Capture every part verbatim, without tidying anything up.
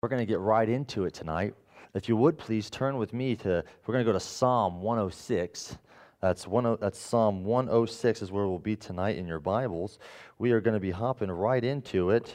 We're going to get right into it tonight. If you would please turn with me to, we're going to go to Psalm one oh six. That's one. That's Psalm one oh six is where we'll be tonight in your Bibles. We are going to be hopping right into it.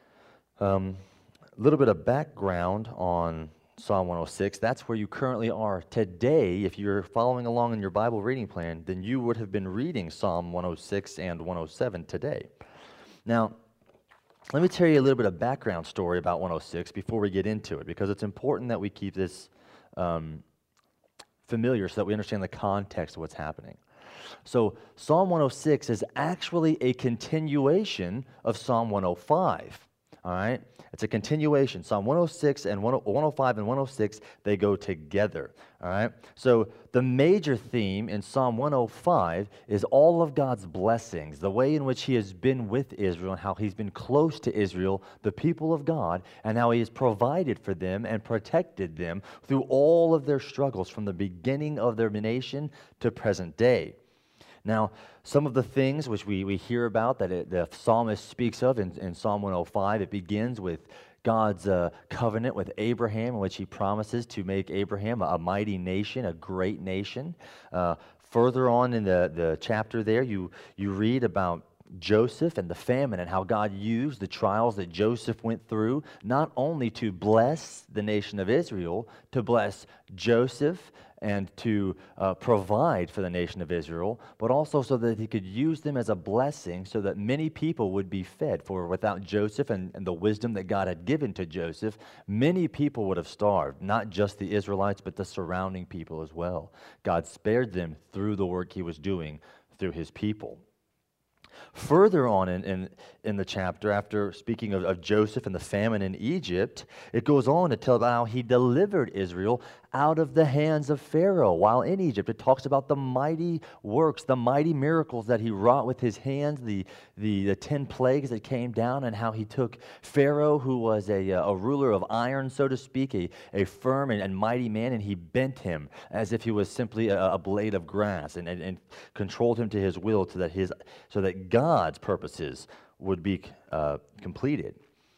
Um, a little bit of background on Psalm one oh six. That's where you currently are today. If you're following along in your Bible reading plan, then you would have been reading Psalm one oh six and one oh seven today. Now, let me tell you a little bit of background story about one oh six before we get into it, because it's important that we keep this um, familiar so that we understand the context of what's happening. So Psalm one oh six is actually a continuation of Psalm one oh five. All right? It's a continuation. Psalm one oh six and one oh five and one oh six, they go together. All right? So the major theme in Psalm one oh five is all of God's blessings, the way in which he has been with Israel and how he's been close to Israel, the people of God, and how he has provided for them and protected them through all of their struggles from the beginning of their nation to present day. Now, some of the things which we, we hear about that it, the psalmist speaks of in, in Psalm one oh five, it begins with God's uh, covenant with Abraham, in which he promises to make Abraham a, a mighty nation, a great nation. Uh, further on in the, the chapter there, you, you read about Joseph and the famine and how God used the trials that Joseph went through, not only to bless the nation of Israel, to bless Joseph and to uh, provide for the nation of Israel, but also so that he could use them as a blessing so that many people would be fed. For without Joseph and, and the wisdom that God had given to Joseph, many people would have starved, not just the Israelites, but the surrounding people as well. God spared them through the work he was doing through his people. Further on in, in, in the chapter, after speaking of, of Joseph and the famine in Egypt, it goes on to tell about how he delivered Israel out of the hands of Pharaoh while in Egypt. It talks about the mighty works, the mighty miracles that he wrought with his hands, the, the, the ten plagues that came down, and how he took Pharaoh, who was a, a ruler of iron, so to speak, a, a firm and, and mighty man, and he bent him as if he was simply a, a blade of grass and, and, and controlled him to his will so that, his, so that God's purposes would be uh, completed.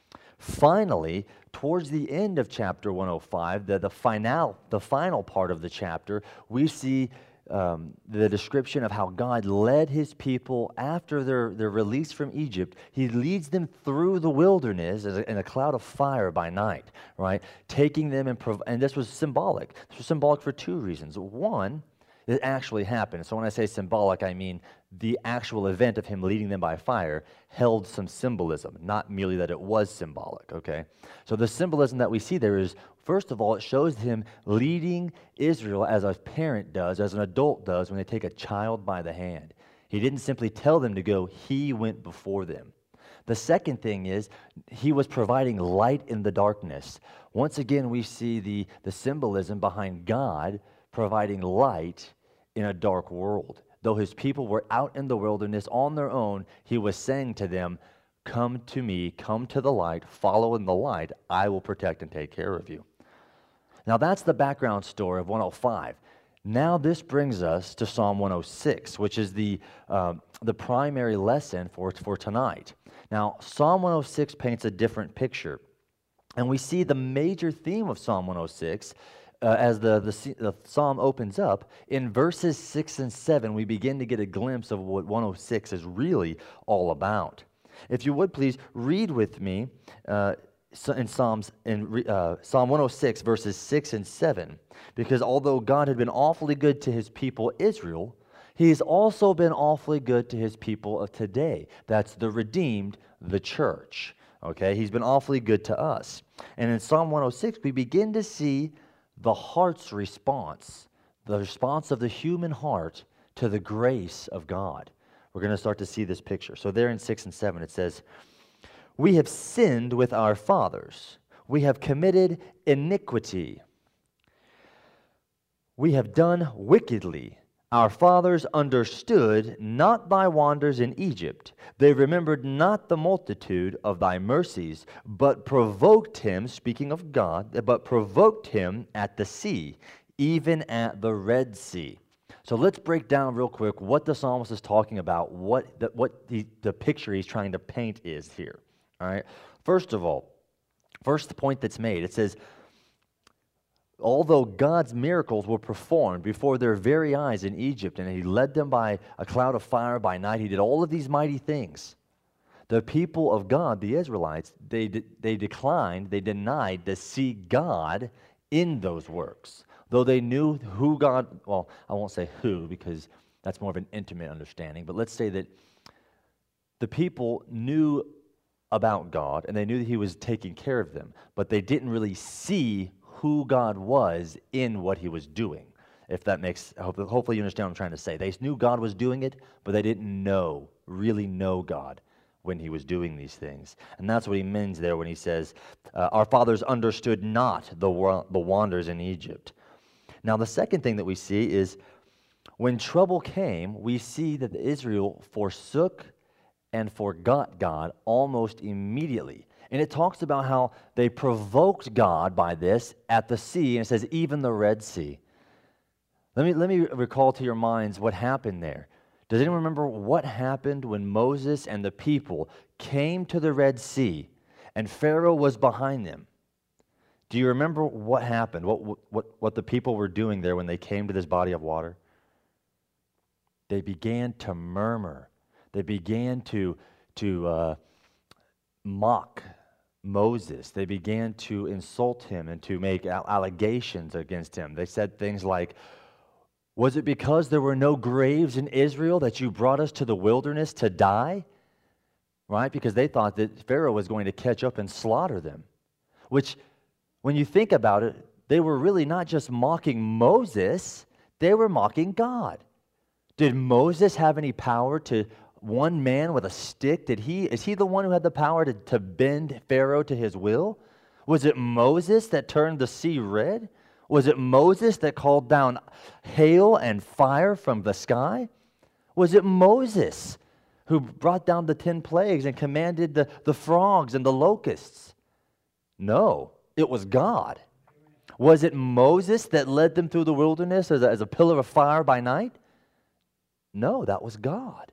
Finally, towards the end of chapter one oh five, the, the, final, the final part of the chapter, we see um, the description of how God led his people after their, their release from Egypt. He leads them through the wilderness as a, in a cloud of fire by night, right? Taking them and, prov- and this was symbolic. This was symbolic for two reasons. One, it actually happened. So when I say symbolic, I mean the actual event of him leading them by fire held some symbolism, not merely that it was symbolic, okay? So the symbolism that we see there is, first of all, it shows him leading Israel as a parent does, as an adult does when they take a child by the hand. He didn't simply tell them to go, he went before them. The second thing is he was providing light in the darkness. Once again, we see the, the symbolism behind God providing light in a dark world. Though his people were out in the wilderness on their own, he was saying to them, come to me, come to the light, follow in the light, I will protect and take care of you. Now that's the background story of one oh five. Now this brings us to Psalm one oh six, which is the, uh, the primary lesson for, for tonight. Now Psalm one oh six paints a different picture. And we see the major theme of Psalm one oh six Uh, as the, the, the psalm opens up, in verses six and seven, we begin to get a glimpse of what one oh six is really all about. If you would please read with me uh, in Psalms in uh, Psalm one oh six, verses six and seven, because although God had been awfully good to his people Israel, he's also been awfully good to his people of today. That's the redeemed, the church. Okay, he's been awfully good to us. And in Psalm one oh six, we begin to see the heart's response, the response of the human heart to the grace of God. We're going to start to see this picture. So there in six and seven it says, we have sinned with our fathers. We have committed iniquity. We have done wickedly. Our fathers understood not thy wonders in Egypt. They remembered not the multitude of thy mercies, but provoked him, speaking of God, but provoked him at the sea, even at the Red Sea. So let's break down real quick what the psalmist is talking about, what the, what the, the picture he's trying to paint is here. All right. First of all, First point that's made, it says, although God's miracles were performed before their very eyes in Egypt, and he led them by a cloud of fire by night, he did all of these mighty things. The people of God, the Israelites, they, de- they declined, they denied to see God in those works. Though they knew who God, well, I won't say who because that's more of an intimate understanding, but let's say that the people knew about God and they knew that he was taking care of them, but they didn't really see who God was in what he was doing. If that makes, hopefully you understand what I'm trying to say. They knew God was doing it, but they didn't know, really know God when he was doing these things. And that's what he means there when he says, uh, our fathers understood not the, wa- the wonders in Egypt. Now the second thing that we see is when trouble came, we see that Israel forsook and forgot God almost immediately. And it talks about how they provoked God by this at the sea, and it says even the Red Sea. Let me, let me recall to your minds what happened there. Does anyone remember what happened when Moses and the people came to the Red Sea and Pharaoh was behind them? Do you remember what happened, what, what, what the people were doing there when they came to this body of water? They began to murmur. They began to, to uh, mock Moses. They began to insult him and to make allegations against him. They said things like, was it because there were no graves in Israel that you brought us to the wilderness to die? Right? Because they thought that Pharaoh was going to catch up and slaughter them. Which, when you think about it, they were really not just mocking Moses, they were mocking God. Did Moses have any power to one man with a stick? Did he, is he the one who had the power to, to bend Pharaoh to his will? Was it Moses that turned the sea red? Was it Moses that called down hail and fire from the sky? Was it Moses who brought down the ten plagues and commanded the, the frogs and the locusts? No, it was God. Was it Moses that led them through the wilderness as a, as a pillar of fire by night? No, that was God.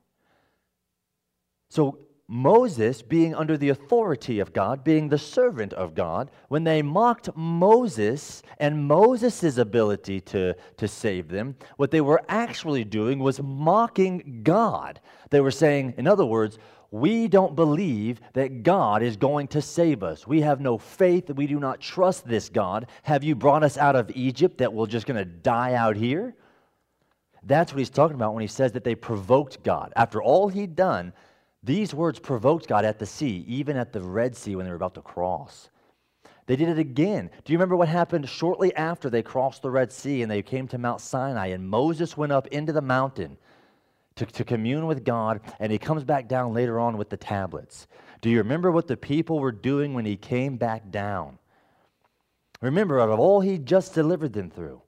So Moses, being under the authority of God, being the servant of God, when they mocked Moses and Moses' ability to, to save them, what they were actually doing was mocking God. They were saying, in other words, we don't believe that God is going to save us. We have no faith. We do not trust this God. Have you brought us out of Egypt that we're just going to die out here? That's what he's talking about when he says that they provoked God. After all he'd done, these words provoked God at the sea, even at the Red Sea when they were about to cross. They did it again. Do you remember what happened shortly after they crossed the Red Sea and they came to Mount Sinai and Moses went up into the mountain to, to commune with God, and he comes back down later on with the tablets? Do you remember what the people were doing when he came back down? Remember, out of all he just delivered them through,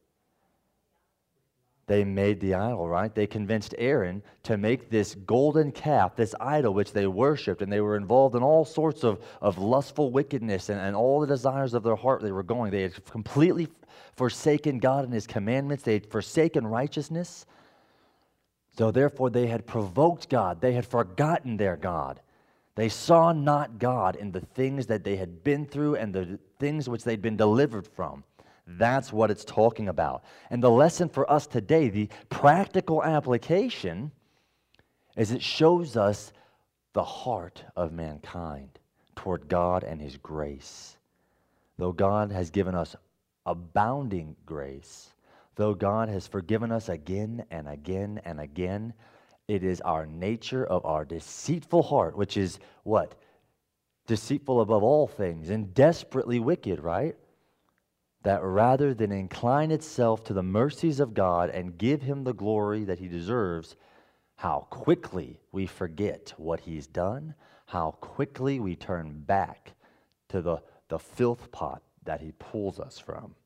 they made the idol, right? They convinced Aaron to make this golden calf, this idol which they worshipped, and they were involved in all sorts of, of lustful wickedness and, and all the desires of their heart they were going. They had completely forsaken God and his commandments. They had forsaken righteousness. So therefore they had provoked God. They had forgotten their God. They saw not God in the things that they had been through and the things which they'd been delivered from. That's what it's talking about. And the lesson for us today, the practical application, is it shows us the heart of mankind toward God and his grace. Though God has given us abounding grace, though God has forgiven us again and again and again, it is our nature of our deceitful heart, which is what? Deceitful above all things and desperately wicked, right? That rather than incline itself to the mercies of God and give him the glory that he deserves, how quickly we forget what he's done, how quickly we turn back to the, the filth pot that he pulls us from.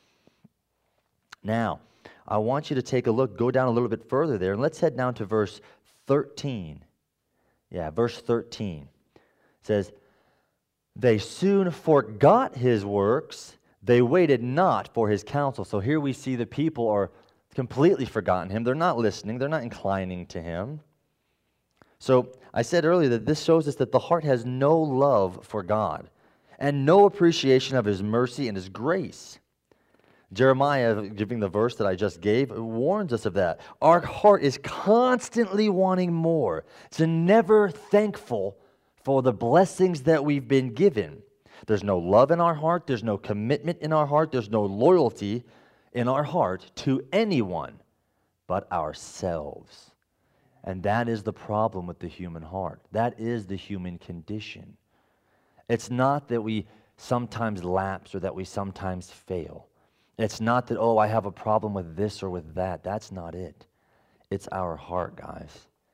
Now, I want you to take a look, go down a little bit further there, and let's head down to verse thirteen. Yeah, verse thirteen. It says, they soon forgot his works, they waited not for his counsel. So here we see the people are completely forgotten him. They're not listening. They're not inclining to him. So I said earlier that this shows us that the heart has no love for God. and no appreciation of his mercy and his grace. Jeremiah, giving the verse that I just gave, warns us of that. Our heart is constantly wanting more. It's never thankful for the blessings that we've been given. There's no love in our heart. There's no commitment in our heart. There's no loyalty in our heart to anyone but ourselves. And that is the problem with the human heart. That is the human condition. It's not that we sometimes lapse or that we sometimes fail. It's not that, oh, I have a problem with this or with that. That's not it. It's our heart, guys.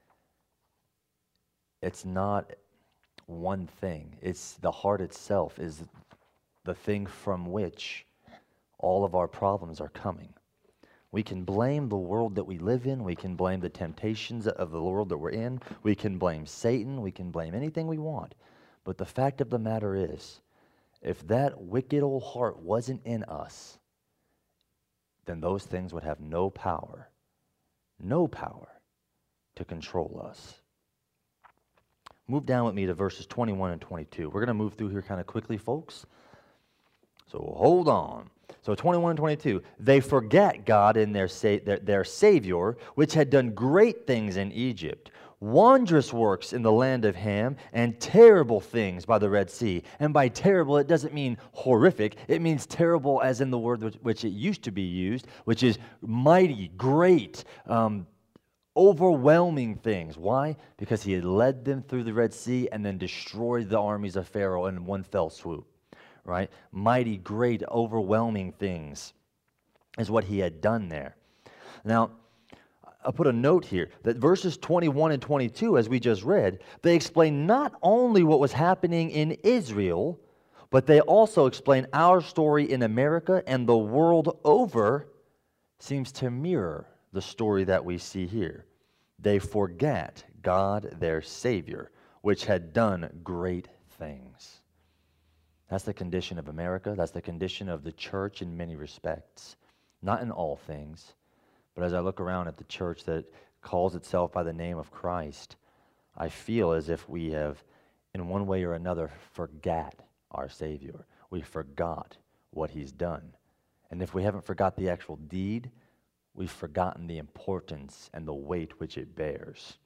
It's not one thing. It's the heart itself is the thing from which all of our problems are coming. We can blame the world that we live in. We can blame the temptations of the world that we're in. We can blame Satan. We can blame anything we want. But the fact of the matter is, if that wicked old heart wasn't in us, then those things would have no power, no power to control us. Move down with me to verses twenty-one and twenty-two. We're going to move through here kind of quickly, folks. So hold on. So twenty-one and twenty-two, they forget God in their, sa- their, their Savior, which had done great things in Egypt, wondrous works in the land of Ham, and terrible things by the Red Sea. And by terrible, it doesn't mean horrific. It means terrible as in the word which, which it used to be used, which is mighty, great, um, overwhelming things. Why? Because he had led them through the Red Sea and then destroyed the armies of Pharaoh in one fell swoop. Right? Mighty, great, overwhelming things is what he had done there. Now, I'll put a note here that verses twenty-one and twenty-two, as we just read, they explain not only what was happening in Israel, but they also explain our story in America, and the world over seems to mirror the story that we see here. They forget God, their Savior, which had done great things. That's the condition of America. That's the condition of the church in many respects. Not in all things, but as I look around at the church that calls itself by the name of Christ, I feel as if we have, in one way or another, forgot our Savior. We forgot what He's done. And if we haven't forgot the actual deed, we've forgotten the importance and the weight which it bears.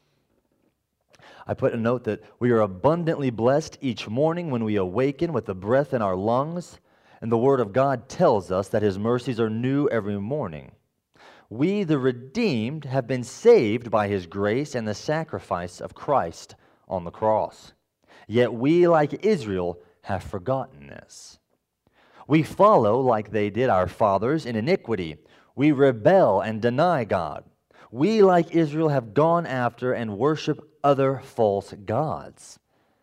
I put a note that we are abundantly blessed each morning when we awaken with the breath in our lungs, and the Word of God tells us that His mercies are new every morning. We, the redeemed, have been saved by His grace and the sacrifice of Christ on the cross. Yet we, like Israel, have forgotten this. We follow, like they did, our fathers in iniquity. We rebel and deny God. We, like Israel, have gone after and worship other false gods.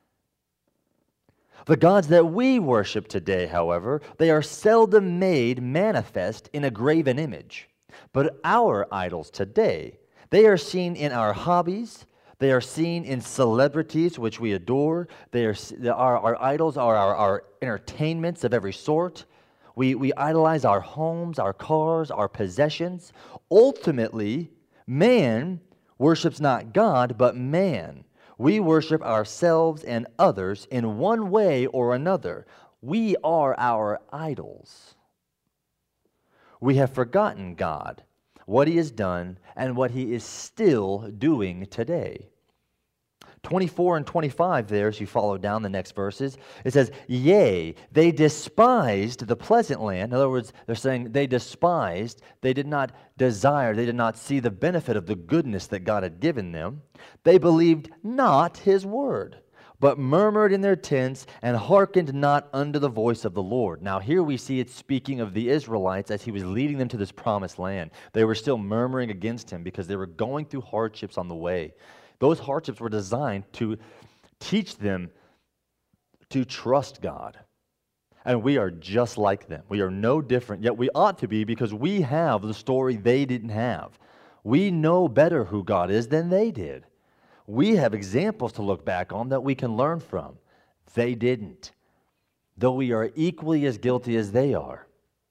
The gods that we worship today, however, they are seldom made manifest in a graven image. But our idols today, they are seen in our hobbies, they are seen in celebrities which we adore, they are, our, our idols are our, our entertainments of every sort. We, we idolize our homes, our cars, our possessions. Ultimately, man worships not God, but man. We worship ourselves and others in one way or another. We are our idols. We have forgotten God, what He has done, and what He is still doing today. twenty-four and twenty-five there, as you follow down the next verses, it says, yea, they despised the pleasant land. In other words, they're saying they despised, they did not desire, they did not see the benefit of the goodness that God had given them. They believed not His word, but murmured in their tents and hearkened not unto the voice of the Lord. Now here we see it speaking of the Israelites as He was leading them to this promised land. They were still murmuring against Him because they were going through hardships on the way. Those hardships were designed to teach them to trust God. And we are just like them. We are no different, yet we ought to be because we have the story they didn't have. We know better who God is than they did. We have examples to look back on that we can learn from. They didn't, though we are equally as guilty as they are.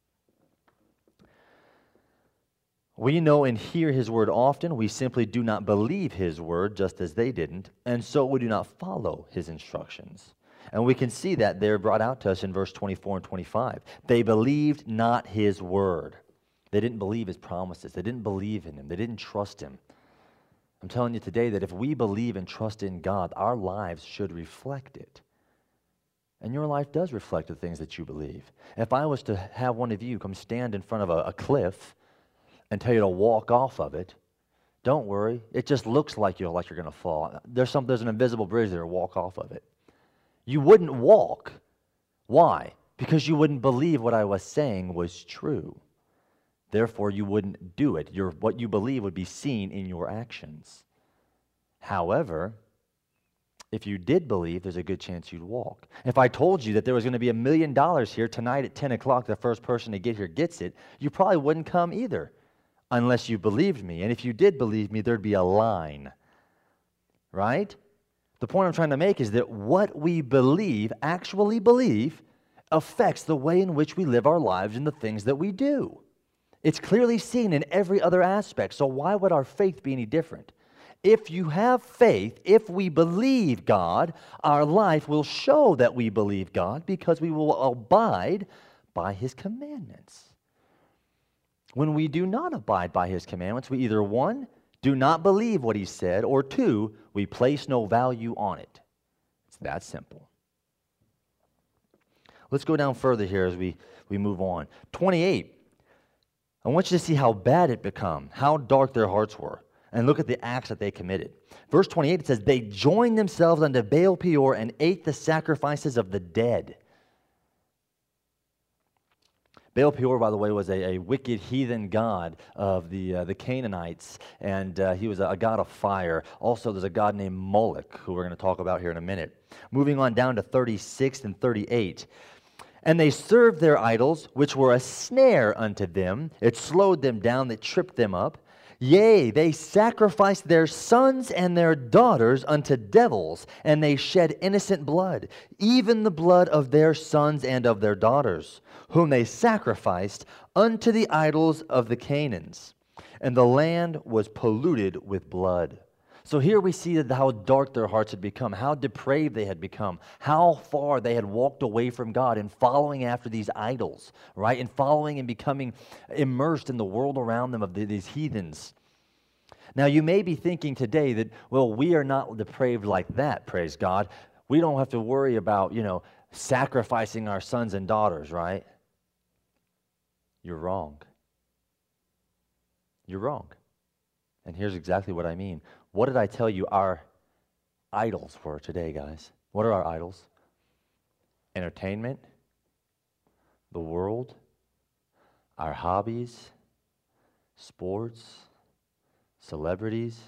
We know and hear His word often. We simply do not believe His word just as they didn't, and so we do not follow His instructions. And we can see that there brought out to us in verse twenty-four and twenty-five. They believed not his word. They didn't believe his promises. They didn't believe in him. They didn't trust him. I'm telling you today that if we believe and trust in God, our lives should reflect it. And your life does reflect the things that you believe. If I was to have one of you come stand in front of a, a cliff and tell you to walk off of it, don't worry. It just looks like you're like you're going to fall. There's some there's an invisible bridge there. Walk off of it. You wouldn't walk. Why? Because you wouldn't believe what I was saying was true. Therefore, you wouldn't do it. Your what you believe would be seen in your actions. However, if you did believe, there's a good chance you'd walk. If I told you that there was going to be a million dollars here tonight at ten o'clock, the first person to get here gets it, you probably wouldn't come either unless you believed me. And if you did believe me, there'd be a line, right? The point I'm trying to make is that what we believe, actually believe, affects the way in which we live our lives and the things that we do. It's clearly seen in every other aspect, so why would our faith be any different? If you have faith, if we believe God, our life will show that we believe God because we will abide by his commandments. When we do not abide by his commandments, we either, one, do not believe what he said, or two, we place no value on it. It's that simple. Let's go down further here as we, we move on. twenty-eight. I want you to see how bad it become, how dark their hearts were. And look at the acts that they committed. Verse twenty-eight, it says, they joined themselves unto Baal Peor and ate the sacrifices of the dead. Baal Peor, by the way, was a, a wicked heathen god of the, uh, the Canaanites, and uh, he was a, a god of fire. Also, there's a god named Moloch, who we're going to talk about here in a minute. Moving on down to thirty-six and thirty-eight. And they served their idols, which were a snare unto them. It slowed them down, it tripped them up. Yea, they sacrificed their sons and their daughters unto devils, and they shed innocent blood, even the blood of their sons and of their daughters, whom they sacrificed unto the idols of the Canaanites. And the land was polluted with blood. So here we see that how dark their hearts had become, how depraved they had become, how far they had walked away from God in following after these idols, right? And following and becoming immersed in the world around them of the, these heathens. Now you may be thinking today that, well, we are not depraved like that, praise God. We don't have to worry about, you know, sacrificing our sons and daughters, right? You're wrong. You're wrong. And here's exactly what I mean. What did I tell you our idols were today, guys? What are our idols? Entertainment, the world, our hobbies, sports, celebrities.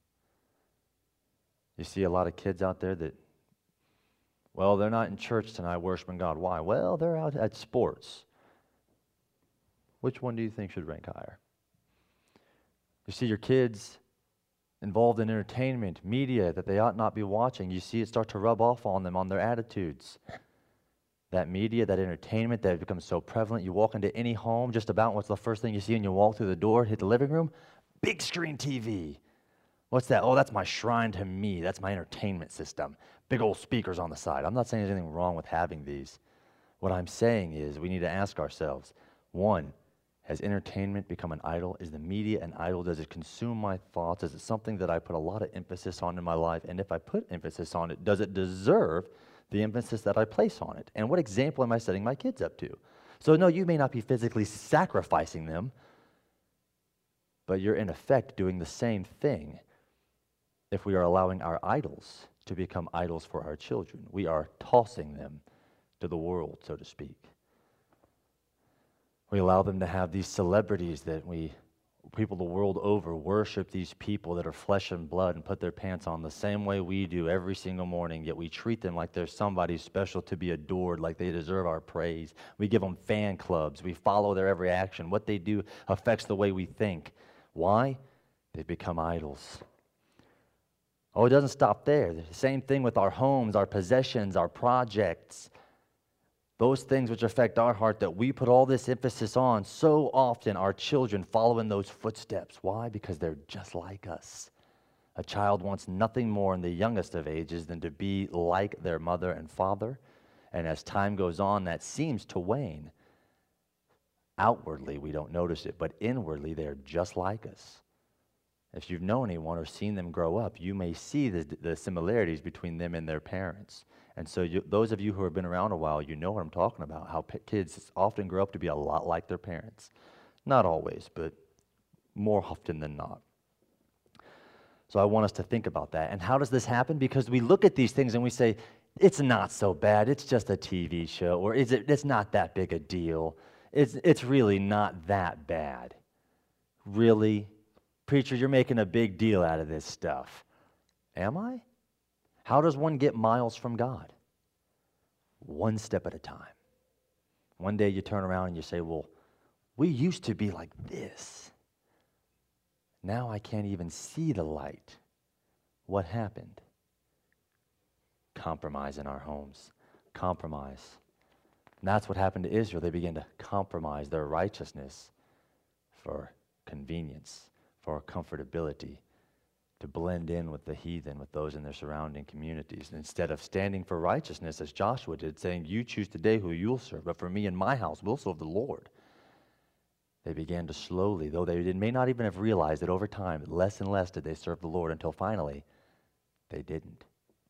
You see a lot of kids out there that, well, they're not in church tonight worshiping God. Why? Well, they're out at sports. Which one do you think should rank higher? You see your kids involved in entertainment, media that they ought not be watching. You see it start to rub off on them, on their attitudes. That media, that entertainment that becomes so prevalent. You walk into any home, just about what's the first thing you see when you walk through the door, hit the living room? Big screen T V. What's that? Oh, that's my shrine to me. That's my entertainment system. Big old speakers on the side. I'm not saying there's anything wrong with having these. What I'm saying is we need to ask ourselves, one, has entertainment become an idol? Is the media an idol? Does it consume my thoughts? Is it something that I put a lot of emphasis on in my life? And if I put emphasis on it, does it deserve the emphasis that I place on it? And what example am I setting my kids up to? So no, you may not be physically sacrificing them, but you're in effect doing the same thing if we are allowing our idols to become idols for our children. We are tossing them to the world, so to speak. We allow them to have these celebrities that we, people the world over, worship these people that are flesh and blood and put their pants on the same way we do every single morning, yet we treat them like they're somebody special to be adored, like they deserve our praise. We give them fan clubs. We follow their every action. What they do affects the way we think. Why? They become idols. Oh, it doesn't stop there. The same thing with our homes, our possessions, our projects. Those things which affect our heart that we put all this emphasis on, so often our children follow in those footsteps. Why? Because they're just like us. A child wants nothing more in the youngest of ages than to be like their mother and father. And as time goes on, that seems to wane. Outwardly, we don't notice it, but inwardly, they're just like us. If you've known anyone or seen them grow up, you may see the, the similarities between them and their parents. And so you, those of you who have been around a while, you know what I'm talking about, how p- kids often grow up to be a lot like their parents. Not always, but more often than not. So I want us to think about that. And how does this happen? Because we look at these things and we say, it's not so bad, it's just a T V show, or is it, it's not that big a deal. It's, it's really not that bad. Really? Preacher, you're making a big deal out of this stuff. Am I? How does one get miles from God? One step at a time. One day you turn around and you say, well, we used to be like this. Now I can't even see the light. What happened? Compromise in our homes. Compromise. And that's what happened to Israel. They began to compromise their righteousness for convenience, for comfortability, to blend in with the heathen, with those in their surrounding communities. Instead of standing for righteousness, as Joshua did, saying, you choose today who you'll serve, but for me and my house, we'll serve the Lord. They began to slowly, though they may not even have realized it over time, less and less did they serve the Lord until finally they didn't.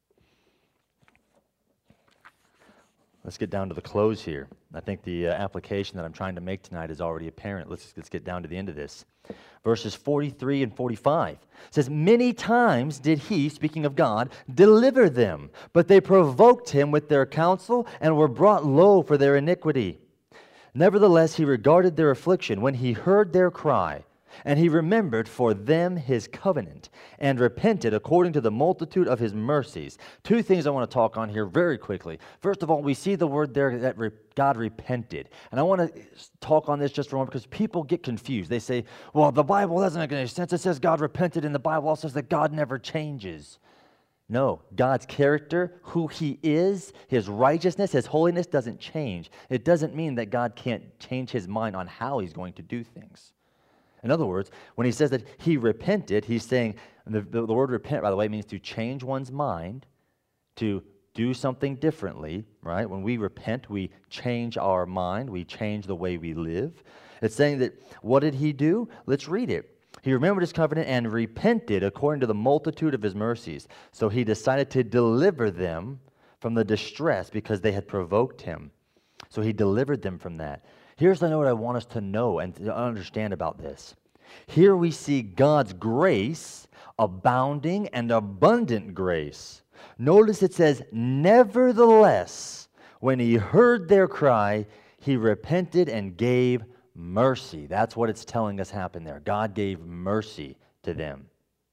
Let's get down to the close here. I think the uh, application that I'm trying to make tonight is already apparent. Let's, let's get down to the end of this. Verses forty-three and forty-five says, many times did he, speaking of God, deliver them, but they provoked him with their counsel and were brought low for their iniquity. Nevertheless, he regarded their affliction when he heard their cry, and he remembered for them his covenant, and repented according to the multitude of his mercies. Two things I want to talk on here very quickly. First of all, we see the word there that re- God repented. And I want to talk on this just for a moment because people get confused. They say, well, the Bible doesn't make any sense. It says God repented, and the Bible also says that God never changes. No, God's character, who he is, his righteousness, his holiness doesn't change. It doesn't mean that God can't change his mind on how he's going to do things. In other words, when he says that he repented, he's saying, the, the, the word repent, by the way, means to change one's mind, to do something differently, right? When we repent, we change our mind, we change the way we live. It's saying that, what did he do? Let's read it. He remembered his covenant and repented according to the multitude of his mercies. So he decided to deliver them from the distress because they had provoked him. So he delivered them from that. Here's the note I want us to know and to understand about this. Here we see God's grace, abounding and abundant grace. Notice it says, nevertheless, when he heard their cry, he repented and gave mercy. That's what it's telling us happened there. God gave mercy to them.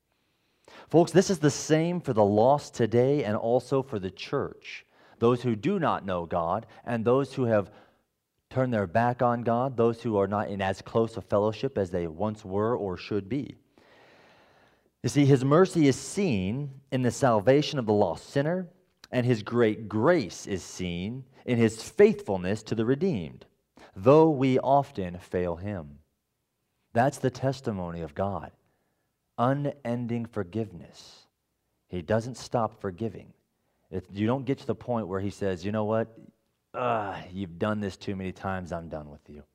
Folks, this is the same for the lost today and also for the church. Those who do not know God and those who have turned their back on God, those who are not in as close a fellowship as they once were or should be. You see, his mercy is seen in the salvation of the lost sinner, and his great grace is seen in his faithfulness to the redeemed, though we often fail him. That's the testimony of God. Unending forgiveness. He doesn't stop forgiving. If you don't get to the point where he says, you know what, uh, you've done this too many times, I'm done with you.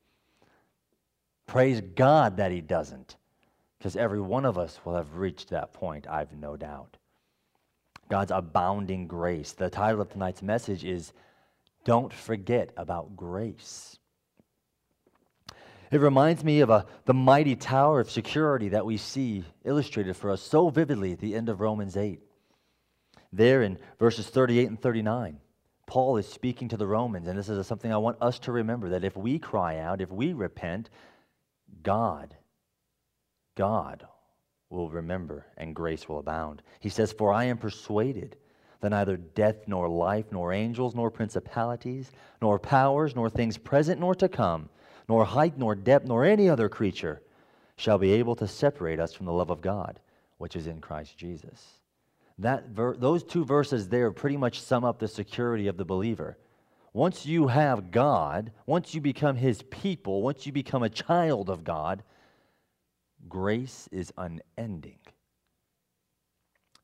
Praise God that he doesn't, because every one of us will have reached that point, I've no doubt. God's abounding grace. The title of tonight's message is, Don't Forget About Grace. It reminds me of a, the mighty tower of security that we see illustrated for us so vividly at the end of Romans eight. There in verses thirty-eight and thirty-nine, Paul is speaking to the Romans, and this is something I want us to remember, that if we cry out, if we repent, God, God will remember and grace will abound. He says, for I am persuaded that neither death nor life, nor angels, nor principalities, nor powers, nor things present nor to come, nor height, nor depth, nor any other creature shall be able to separate us from the love of God, which is in Christ Jesus. That ver- those two verses there pretty much sum up the security of the believer. Once you have God, once you become his people, once you become a child of God, grace is unending.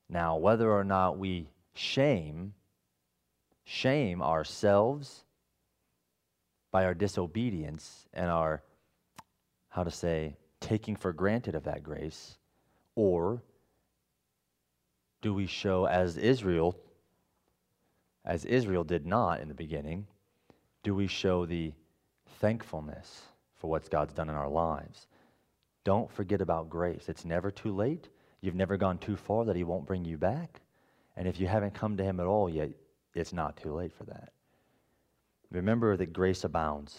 Now, whether or not we shame, shame ourselves by our disobedience and our, how to say, taking for granted of that grace, or do we show as Israel, as Israel did not in the beginning, do we show the thankfulness for what God's done in our lives? Don't forget about grace. It's never too late. You've never gone too far that he won't bring you back. And if you haven't come to him at all yet, it's not too late for that. Remember that grace abounds.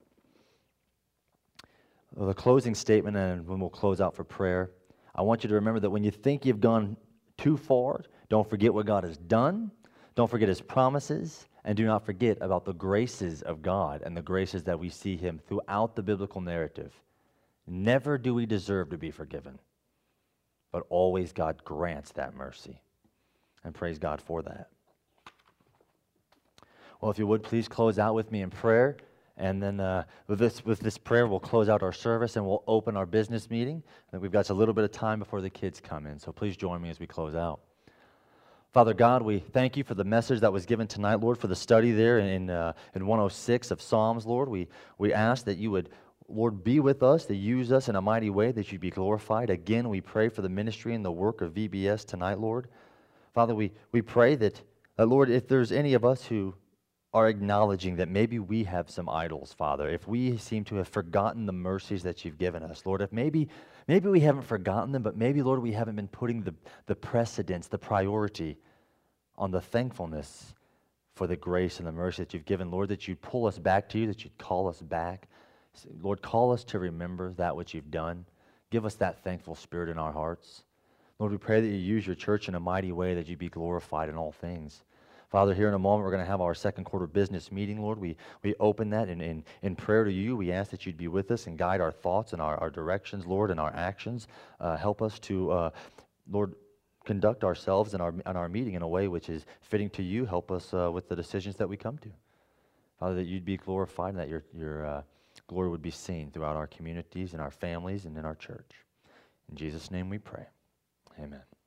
Well, the closing statement, and when we'll close out for prayer, I want you to remember that when you think you've gone too far, don't forget what God has done. Don't forget his promises. And do not forget about the graces of God and the graces that we see him throughout the biblical narrative. Never do we deserve to be forgiven, but always God grants that mercy. And praise God for that. Well, if you would, please close out with me in prayer. And then uh, with this with this prayer, we'll close out our service and we'll open our business meeting. I think we've got a little bit of time before the kids come in, so please join me as we close out. Father God, we thank you for the message that was given tonight, Lord, for the study there in uh, in one oh six of Psalms, Lord. We we ask that you would, Lord, be with us, to use us in a mighty way, that you'd be glorified. Again, we pray for the ministry and the work of V B S tonight, Lord. Father, we, we pray that, uh, Lord, if there's any of us who are acknowledging that maybe we have some idols, Father, if we seem to have forgotten the mercies that you've given us, Lord, if maybe maybe we haven't forgotten them, but maybe, Lord, we haven't been putting the, the precedence, the priority on the thankfulness for the grace and the mercy that you've given, Lord, that you'd pull us back to you, that you'd call us back. Lord, call us to remember that which you've done. Give us that thankful spirit in our hearts. Lord, we pray that you use your church in a mighty way, that you be glorified in all things. Father, here in a moment, we're going to have our second quarter business meeting, Lord. We we open that in, in, in prayer to you. We ask that you'd be with us and guide our thoughts and our, our directions, Lord, and our actions. Uh, help us to, uh, Lord, conduct ourselves in our, in our meeting in a way which is fitting to you. Help us uh, with the decisions that we come to. Father, that you'd be glorified and that your, your uh, glory would be seen throughout our communities and our families and in our church. In Jesus' name we pray. Amen.